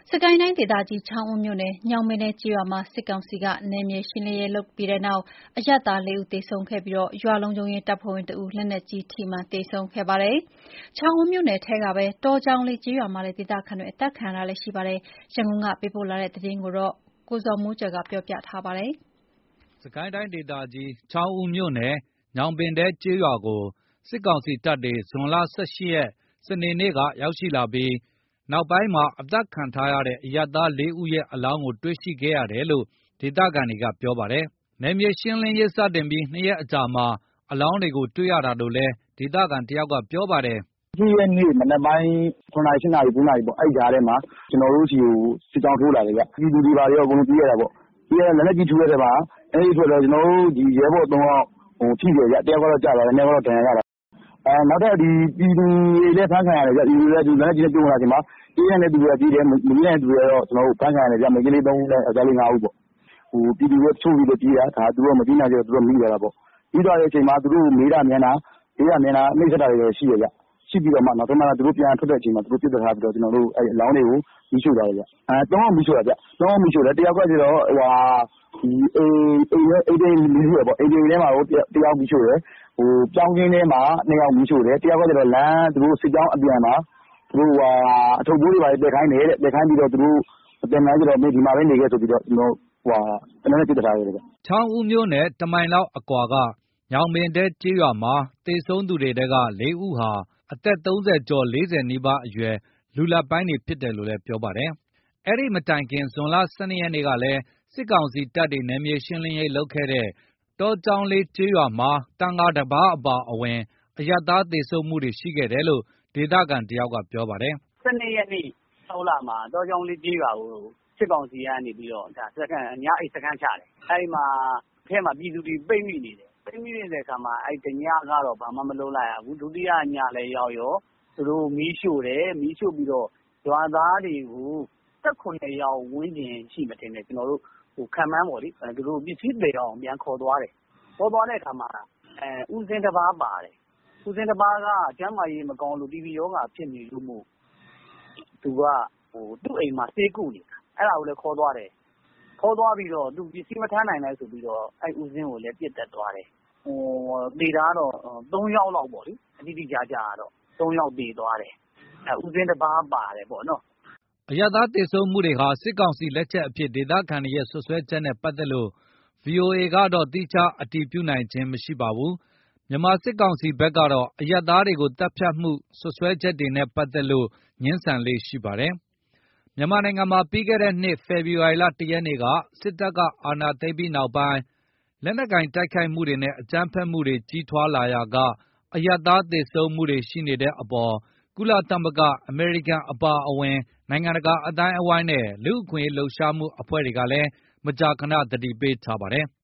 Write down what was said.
စကိုင်းတိုင်းဒေသကြီးချောင်းဦးမြို့နယ်ညောင်ပင်တဲကျေးရွာမှာစစ်ကောင်စီကနယ်မြေရှင်းလင်းရေးလုပ်ပြီးတဲ့နောက်အရပ်သား4ဦးသေဆုံးခဲ့ပြီးရွာလုံခြုံရေးတပ်ဖွဲ့ဝင်1ဦးလက်နက်ကြီးထိမှန်သေဆုံးခဲ့ပါတယ်။ချောင်းဦးမြို့နယ်ထဲကပဲတောကြောင်လေးကျေးရွာမှာလည်းဒေသခံတွေအသက်ခံရတာလည်းရှိပါတယ်။ရန်ကုန်ကပေးပို့လာတဲ့သတင်းကိုကိုဇော်မိုးကျော်ကပြောပြထားပါတယ်။စကိုင်းတိုင်းဒေသကြီးချောင်းဦးမြို့နယ်ညောင်ပင်တဲကျေးရွာကိုစစ်ကောင်စီတပ်တွေဇွန်လ18ရက်စနေနေ့ကရောက်ရှိလာပြီးနောက်ပိုင်းမှာအသက်ခံထားရတဲ့အရပ်သား4ဦးရဲ့အလောင်းကိုတွေ့ရှိခဲ့ရတယ်လို့ဒေသခံတွေကပြောပါတယ်။နယ်မြေရှင်းလင်းရေးစတင်ပြီး2ရက်အကြာမှာအလောင်းတွေကိုတွေ့ရတာလို့လည်းဒေသခံတယောက်ကပြောပါတယ်။ဒီရက်နေ့မနက်ပိုင်း9နာရီ10နာရီ9နာရီပေါ့အဲ့ကြားထဲမှာကျွန်တော်တို့စီကိုစစ်ကြောင်းထိုးလာတယ်ဗျ။ပြည်သူတွေပါရောအကုန်လုံးပြေးရတာပေါ့။ဒီကလက်နက်ကြီးထူရတဲ့မှာအဲ့ဒီဆိုတော့ကျွန်တော်တို့ဒီရဲဘော်3ယောက်ထိတယ်ဗျ။တယောက်ကတော့ကြာပါတယ်နှစ်ယောက်ကတော့ဒဏ်ရာရတာနောက်ထပ်ဒီပြည်သူတွေလည်းဖမ်းခံရတယ်ဗျဒီလိုလည်းဒီလက်နက်ကြီးနဲ့ပြုံးလာချိန်မှာပြေးရတဲ့သူတွေကပြေးတယ်မပြေးတဲ့သူတွေကတော့ကျွန်တော်တို့ဖမ်းခံရတယ်ဗျမိန်းကလေး3ဦးနဲ့အကြလေး5ဦးပေါ့ပြည်သူတွေချုပ်ပြီးတော့ပြေးတာဒါသူတို့မပြေးနိုင်ကြတော့သူတို့မိကြတာပေါ့ပြီးသွားတဲ့အချိန်မှာသူတို့မေးတာမြန်တာနှိမ့်ဆက်တာတွေရှိရဗျရှိပြီးတော့မှနောက်ဆုံးမှသူတို့ပြန်ထွက်တဲ့အချိန်မှာသူတို့ပြစ်ထားပြီးတော့ကျွန်တော်တို့အဲ့အလောင်းတွေကိုမီးရှို့ကြတယ်ဗျ3ယောက်မီးရှို့တာဗျ3ယောက်မီးရှို့တယ်တယောက်ကကျတော့ဒီအိမ်မီးရှို့ရပေါ့အိမ်ထဲမှာတယောက်မီးရှို့တယ်ပြောင်းကင်းထဲမှာ2ယောက်မီးရှို့တယ်တယောက်ကကျတော့လမ်းသူတို့စစ်ကြောင်းအပြန်မှာသူတို့အထုပ်ပိုးတွေပါတက်ခိုင်းတယ်တက်ခိုင်းပြီးတော့သူတို့အပြန်မှာကျတော့ဒီမှာပဲနေခဲ့ဆိုပြီးတော့ကျွန်တော်တနည်းပြစ်ထားရတယ်ဗျချောင်းဦးမြို့နယ်တမိုင်လောက်အကွာကညောင်ပင်တဲကျေးရွာမှာသေဆုံးသူတွေတဲက4ဦးဟာအသက်30ကျော်40နီးပါးအရွယ်လူလတ်ပိုင်းတွေဖြစ်တယ်လို့လည်းပြောပါတယ်။အဲ့ဒီမတိုင်ခင်ဇွန်လ12ရက်နေ့ကလည်းစစ်ကောင်စီတပ်တွေနယ်မြေရှင်းလင်းရေးလုပ်ခဲ့တဲ့တောကြောင်လေးကျေးရွာမှာတန်ဃာတစ်ပါးအပါအဝင်အရပ်သားသေဆုံးမှုတွေရှိခဲ့တယ်လို့ဒေသခံတယောက်ကပြောပါတယ်။12ရက်နေ့6လမှာတောကြောင်လေးကျေးရွာကိုစစ်ကောင်စီကနေပြီးတော့ဒါစကန်ညအိတ်စကန်ချတယ်။အဲဒီမှာထဲမှာပြည်သူတွေပိတ်မိနေတယ်။ပိတ်မိနေတဲ့အခါမှာအဲ့တညကတော့ဘာမှမလုပ်လိုက်ရဘူးဒုတိယညလည်းရောက်ရောသူတို့မီးရှို့တယ်မီးရှို့ပြီးတော့ရွာသားတွေကို18ယောက်ဝန်းကျင်ရှိမှတင်တယ်ကျွန်တော်တို့ခံမှန်းပေါ့လေသူတို့ပစ္စည်းတွေအောင်ပြန်ခေါ်သွားတယ်ခေါ်သွားတဲ့အခါမှာဦးစင်းတစ်ပါးပါတယ်ဦးစင်းတစ်ပါးကကျမ်းမာရေးမကောင်းလို့ TB ရောဂါဖြစ်နေလို့မို့သူကသူ့အိမ်မှာဆေးကုနေတာအဲ့ဒါကိုလည်းခေါ်သွားတယ်ခေါ်သွားပြီးတော့သူပစ္စည်းမထမ်းနိုင်လဲဆိုပြီးတော့အဲ့ဦးစင်းကိုလည်းပြစ်တက်သွားတယ်တေတာတော့3ယောက်လောက်ပေါ့လေအတိအကျကတော့3ယောက်တေသွားတယ်ဦးစင်းတစ်ပါးပါတယ်ပေါ့နော်အရပ်သားသေဆုံးမှုတွေဟာစစ်ကောင်စီလက်ချက်အဖြစ်ဒေသခံတွေရဲ့ဆွဆွဲချက်နဲ့ပတ်သက်လို့ VOA ကတော့တိကျအတည်ပြုနိုင်ခြင်းမရှိပါဘူး။မြန်မာစစ်ကောင်စီဘက်ကတော့အရပ်သားတွေကိုတပ်ဖြတ်မှုဆွဆွဲချက်တွေနဲ့ပတ်သက်လို့ငြင်းဆန်လေ့ရှိပါတယ်။မြန်မာနိုင်ငံမှာပြီးခဲ့တဲ့နှစ်ဖေဖော်ဝါရီလ1ရက်နေ့ကစစ်တပ်ကအာဏာသိမ်းပြီးနောက်ပိုင်းလက်နက်ကိုင်တိုက်ခိုက်မှုတွေနဲ့အကြမ်းဖက်မှုတွေကြီးထွားလာရာကအရပ်သားသေဆုံးမှုတွေရှိနေတဲ့အပေါ်ကုလသမဂ္ဂအမေရိကန်အပါအဝင်နိုင်ငံတကာအတိုင်းအဝိုင်းနဲ့လူ့အခွင့်အရေးလှုပ်ရှားမှုအဖွဲ့တွေကလည်းမကြာခဏသတိပေးထားပါတယ်။